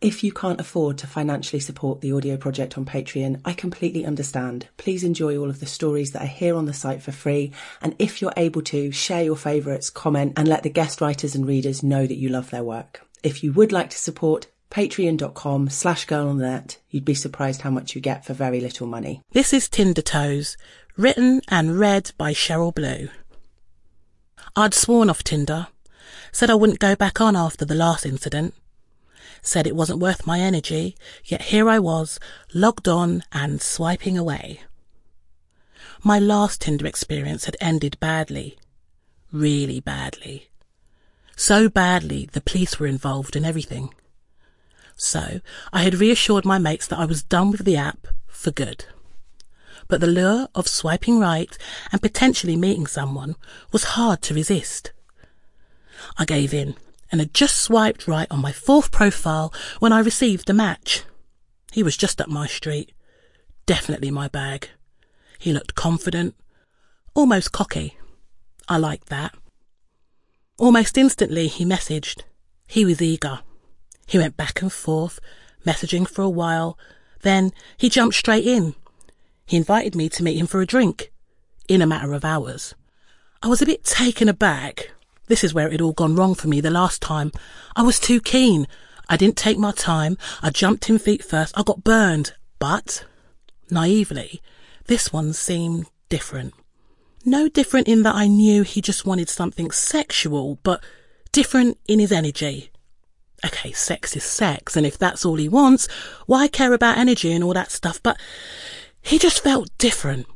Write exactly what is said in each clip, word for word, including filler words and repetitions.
If you can't afford to financially support the audio project on Patreon, I completely understand. Please enjoy all of the stories that are here on the site for free. And if you're able to, share your favourites, comment, and let the guest writers and readers know that you love their work. If you would like to support, patreon.com slash girl on the net. You'd be surprised how much you get for very little money. This is Tinder Toes, written and read by Cheryl Blue. I'd sworn off Tinder, said I wouldn't go back on after the last incident. Said it wasn't worth my energy, yet here I was, logged on and swiping away. My last Tinder experience had ended badly. Really badly. So badly the police were involved in everything. So I had reassured my mates that I was done with the app for good. But the lure of swiping right and potentially meeting someone was hard to resist. I gave in and had just swiped right on my fourth profile when I received a match. He was just up my street. Definitely my bag. He looked confident, almost cocky. I liked that. Almost instantly he messaged. He was eager. He went back and forth, messaging for a while. Then he jumped straight in. He invited me to meet him for a drink, in a matter of hours. I was a bit taken aback. This is where it had all gone wrong for me the last time. I was too keen. I didn't take my time. I jumped in feet first. I got burned. But, naively, this one seemed different. No different in that I knew he just wanted something sexual, but different in his energy. Okay, sex is sex, and if that's all he wants, why care about energy and all that stuff? But he just felt different.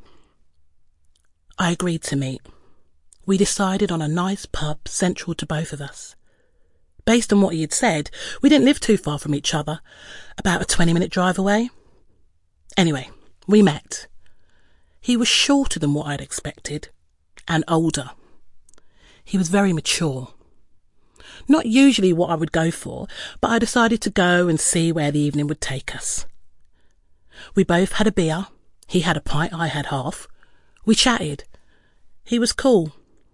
I agreed to meet. We decided on a nice pub central to both of us. Based on what he had said, we didn't live too far from each other, about a twenty-minute drive away. Anyway, we met. He was shorter than what I'd expected, and older. He was very mature. Not usually what I would go for, but I decided to go and see where the evening would take us. We both had a beer. He had a pint, I had half. We chatted. He was cool.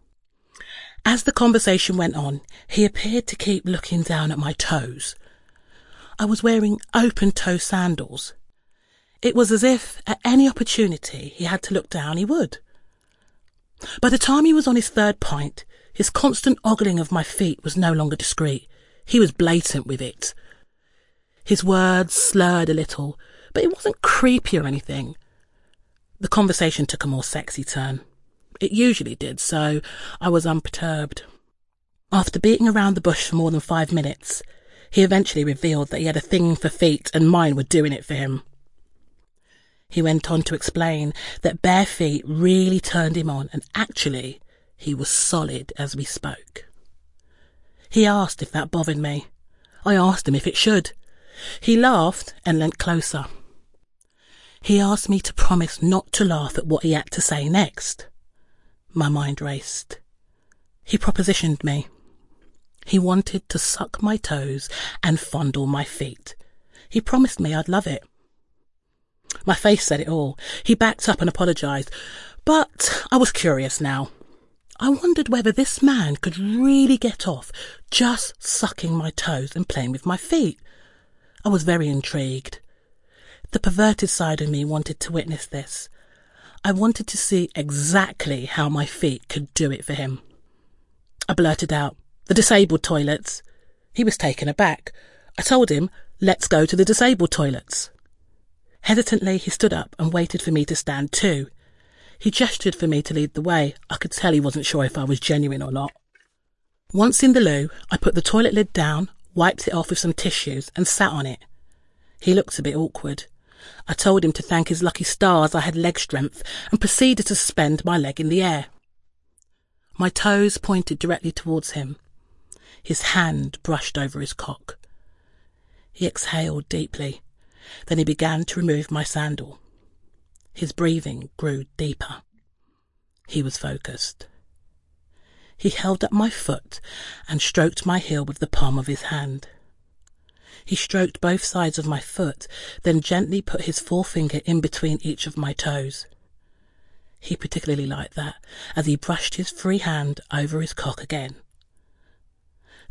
As the conversation went on, he appeared to keep looking down at my toes. I was wearing open-toe sandals. It was as if, at any opportunity he had to look down, he would. By the time he was on his third pint, his constant ogling of my feet was no longer discreet. He was blatant with it. His words slurred a little, but it wasn't creepy or anything. The conversation took a more sexy turn. It usually did, so I was unperturbed. After beating around the bush for more than five minutes, he eventually revealed that he had a thing for feet and mine were doing it for him. He went on to explain that bare feet really turned him on, and actually he was solid as we spoke. He asked if that bothered me. I asked him if it should. He laughed and leant closer. He asked me to promise not to laugh at what he had to say next. My mind raced. He propositioned me. He wanted to suck my toes and fondle my feet. He promised me I'd love it. My face said it all. He backed up and apologised. But I was curious now. I wondered whether this man could really get off just sucking my toes and playing with my feet. I was very intrigued. The perverted side of me wanted to witness this. I wanted to see exactly how my feet could do it for him. I blurted out, "The disabled toilets." He was taken aback. I told him, "Let's go to the disabled toilets." Hesitantly, he stood up and waited for me to stand too. He gestured for me to lead the way. I could tell he wasn't sure if I was genuine or not. Once in the loo, I put the toilet lid down, wiped it off with some tissues and sat on it. He looked a bit awkward. I told him to thank his lucky stars I had leg strength and proceeded to suspend my leg in the air. My toes pointed directly towards him. His hand brushed over his cock. He exhaled deeply. Then he began to remove my sandal. His breathing grew deeper. He was focused. He held up my foot and stroked my heel with the palm of his hand. He stroked both sides of my foot, then gently put his forefinger in between each of my toes. He particularly liked that, as he brushed his free hand over his cock again.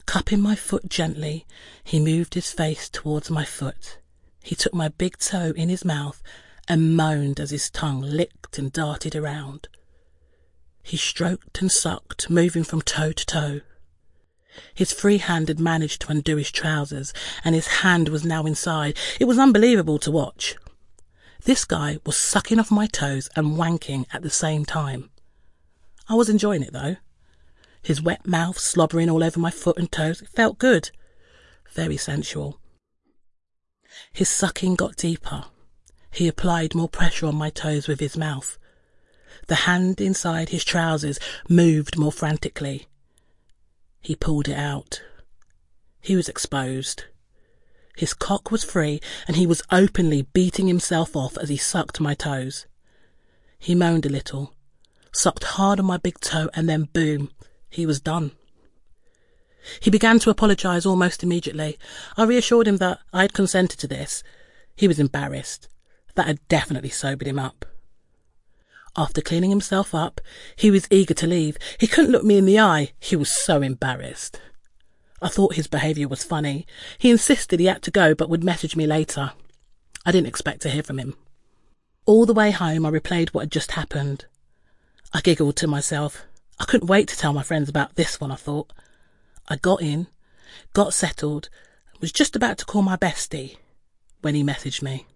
Cupping my foot gently, he moved his face towards my foot. He took my big toe in his mouth and moaned as his tongue licked and darted around. He stroked and sucked, moving from toe to toe. His free hand had managed to undo his trousers, and his hand was now inside. It was unbelievable to watch. This guy was sucking off my toes and wanking at the same time. I was enjoying it, though. His wet mouth slobbering all over my foot and toes. It felt good. Very sensual. His sucking got deeper. He applied more pressure on my toes with his mouth. The hand inside his trousers moved more frantically. He pulled it out. He was exposed. His cock was free, and he was openly beating himself off as he sucked my toes. He moaned a little, sucked hard on my big toe, and then boom, he was done. He began to apologise almost immediately. I reassured him that I had consented to this. He was embarrassed. That had definitely sobered him up. After cleaning himself up, he was eager to leave. He couldn't look me in the eye. He was so embarrassed. I thought his behaviour was funny. He insisted he had to go but would message me later. I didn't expect to hear from him. All the way home I replayed what had just happened. I giggled to myself. I couldn't wait to tell my friends about this one, I thought. I got in, got settled, was just about to call my bestie when he messaged me.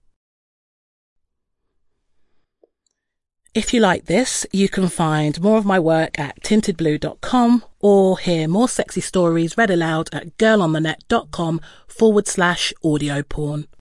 If you like this, you can find more of my work at tinted blue dot com or hear more sexy stories read aloud at girlonthenet.com forward slash audio porn.